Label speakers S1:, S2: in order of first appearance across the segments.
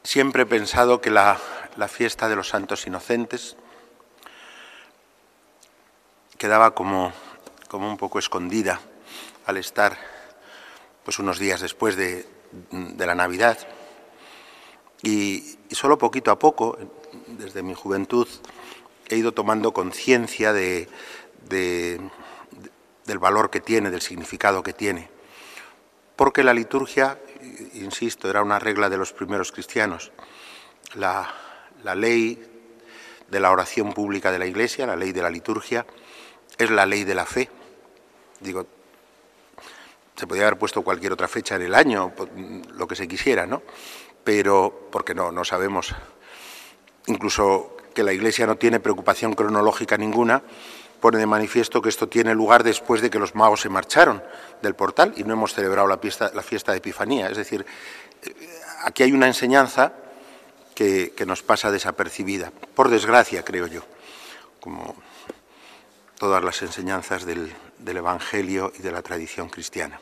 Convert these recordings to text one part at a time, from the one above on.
S1: Siempre he pensado que la fiesta de los santos inocentes quedaba como un poco escondida al estar pues unos días después de la Navidad, y solo poquito a poco, desde mi juventud, he ido tomando conciencia del valor que tiene, del significado que tiene, porque la liturgia, insisto, era una regla de los primeros cristianos. La ley de la oración pública de la Iglesia, la ley de la liturgia, es la ley de la fe. Digo, se podía haber puesto cualquier otra fecha en el año, lo que se quisiera, ¿no? Pero, porque no sabemos, incluso que la Iglesia no tiene preocupación cronológica ninguna, pone de manifiesto que esto tiene lugar después de que los magos se marcharon del portal y no hemos celebrado la fiesta de Epifanía. Es decir, aquí hay una enseñanza que nos pasa desapercibida, por desgracia, creo yo, como todas las enseñanzas del Evangelio y de la tradición cristiana.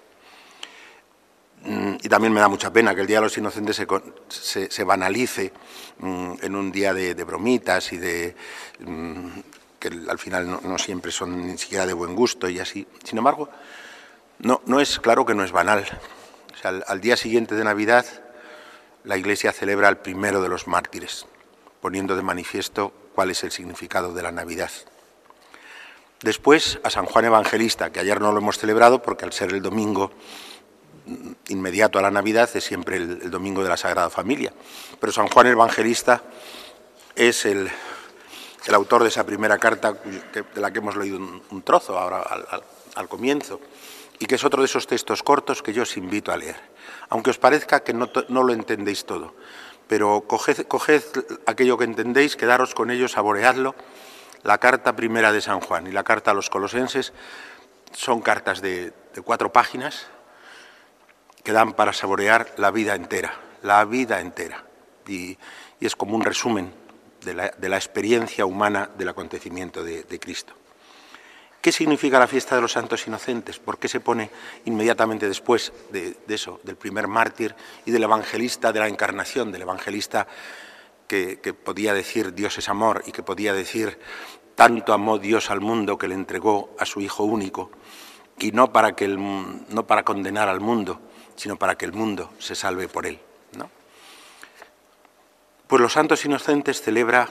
S1: Y también me da mucha pena que el Día de los Inocentes se banalice en un día de bromitas y que al final no siempre son ni siquiera de buen gusto y así. Sin embargo, no es claro que no es banal. O sea, al día siguiente de Navidad, la Iglesia celebra al primero de los mártires, poniendo de manifiesto cuál es el significado de la Navidad. Después, a San Juan Evangelista, que ayer no lo hemos celebrado porque al ser el domingo inmediato a la Navidad es siempre el domingo de la Sagrada Familia. Pero San Juan Evangelista es el autor de esa primera carta de la que hemos leído un trozo ahora al comienzo, y que es otro de esos textos cortos que yo os invito a leer. Aunque os parezca que no lo entendéis todo, pero coged aquello que entendéis, quedaros con ello, saboreadlo. La carta primera de San Juan y la carta a los Colosenses son cartas de 4 páginas que dan para saborear la vida entera, y es como un resumen de la experiencia humana del acontecimiento de Cristo. ¿Qué significa la fiesta de los santos inocentes? ¿Por qué se pone inmediatamente después de eso, del primer mártir y del evangelista de la encarnación, del evangelista que podía decir Dios es amor y que podía decir tanto amó Dios al mundo que le entregó a su Hijo único, y no para condenar al mundo, sino para que el mundo se salve por él, ¿no? Pues los santos inocentes celebra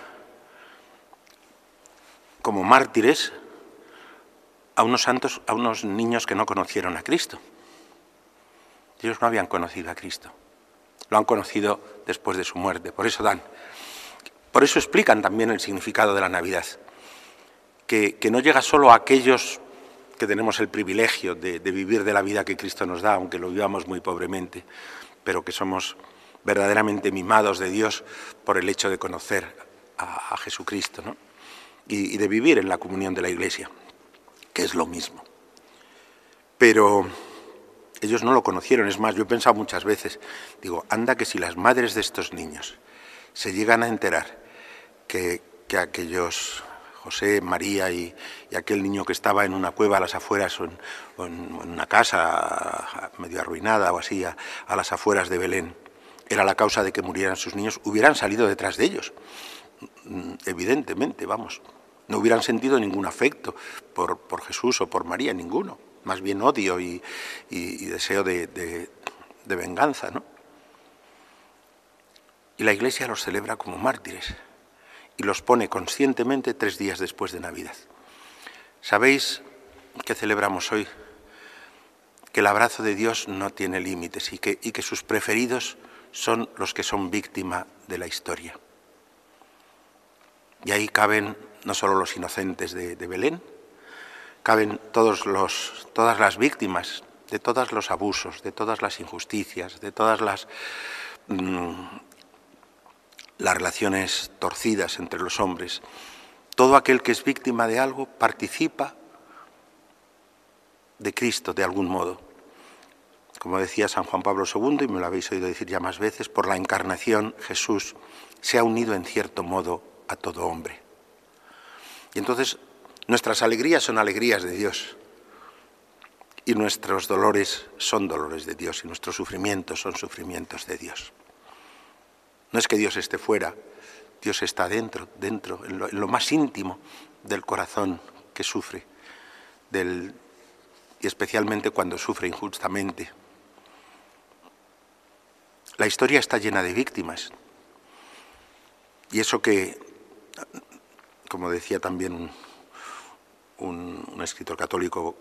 S1: como mártires a unos niños que no conocieron a Cristo. Ellos no habían conocido a Cristo, lo han conocido después de su muerte. Por eso explican también el significado de la Navidad, que no llega solo a aquellos que tenemos el privilegio de vivir de la vida que Cristo nos da, aunque lo vivamos muy pobremente, pero que somos verdaderamente mimados de Dios por el hecho de conocer a Jesucristo, ¿no? Y de vivir en la comunión de la Iglesia, que es lo mismo. Pero ellos no lo conocieron. Es más, yo he pensado muchas veces, digo, anda que si las madres de estos niños se llegan a enterar que aquellos José, María y aquel niño que estaba en una cueva a las afueras o en una casa medio arruinada o así a las afueras de Belén, era la causa de que murieran sus niños, hubieran salido detrás de ellos, evidentemente, vamos. No hubieran sentido ningún afecto por Jesús o por María, ninguno. Más bien odio y deseo de venganza, ¿no? Y la Iglesia los celebra como mártires y los pone conscientemente 3 días después de Navidad. ¿Sabéis qué celebramos hoy? Que el abrazo de Dios no tiene límites y que sus preferidos son los que son víctima de la historia. Y ahí caben no solo los inocentes de Belén, caben todas las víctimas de todos los abusos, de todas las injusticias, de todas las relaciones torcidas entre los hombres. Todo aquel que es víctima de algo participa de Cristo de algún modo. Como decía San Juan Pablo II, y me lo habéis oído decir ya más veces, por la encarnación Jesús se ha unido en cierto modo a todo hombre. Y entonces nuestras alegrías son alegrías de Dios y nuestros dolores son dolores de Dios y nuestros sufrimientos son sufrimientos de Dios. No es que Dios esté fuera, Dios está dentro, en lo más íntimo del corazón que sufre, y especialmente cuando sufre injustamente. La historia está llena de víctimas, y eso que, como decía también un escritor católico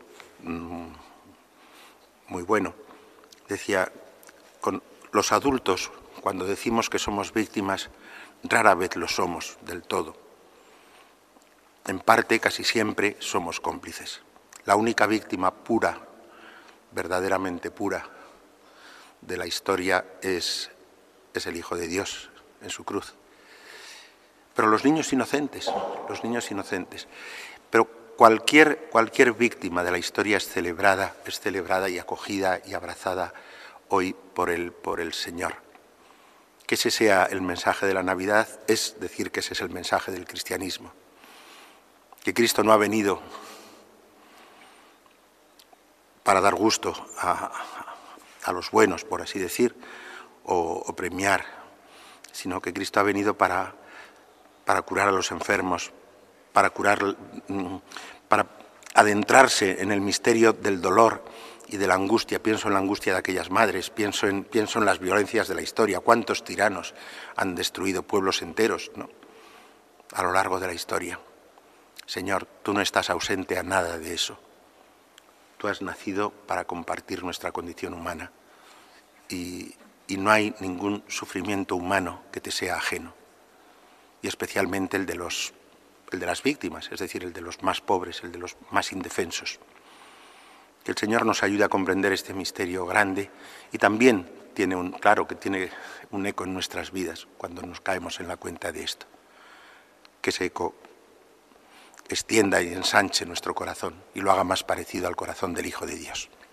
S1: muy bueno, decía, con los adultos, cuando decimos que somos víctimas, rara vez lo somos del todo. En parte, casi siempre, somos cómplices. La única víctima pura, verdaderamente pura, de la historia es el Hijo de Dios en su cruz. Pero los niños inocentes. Pero cualquier víctima de la historia es celebrada y acogida y abrazada hoy por el Señor. Que ese sea el mensaje de la Navidad es decir que ese es el mensaje del cristianismo. Que Cristo no ha venido para dar gusto a los buenos, por así decir, o premiar, sino que Cristo ha venido para curar a los enfermos, para adentrarse en el misterio del dolor y de la angustia. Pienso en la angustia de aquellas madres, pienso en las violencias de la historia. ¿Cuántos tiranos han destruido pueblos enteros, ¿no?, a lo largo de la historia? Señor, tú no estás ausente a nada de eso. Tú has nacido para compartir nuestra condición humana y no hay ningún sufrimiento humano que te sea ajeno, y especialmente el de las víctimas, es decir, el de los más pobres, el de los más indefensos. Que el Señor nos ayude a comprender este misterio grande, y también tiene un eco en nuestras vidas cuando nos caemos en la cuenta de esto. Que ese eco extienda y ensanche nuestro corazón y lo haga más parecido al corazón del Hijo de Dios.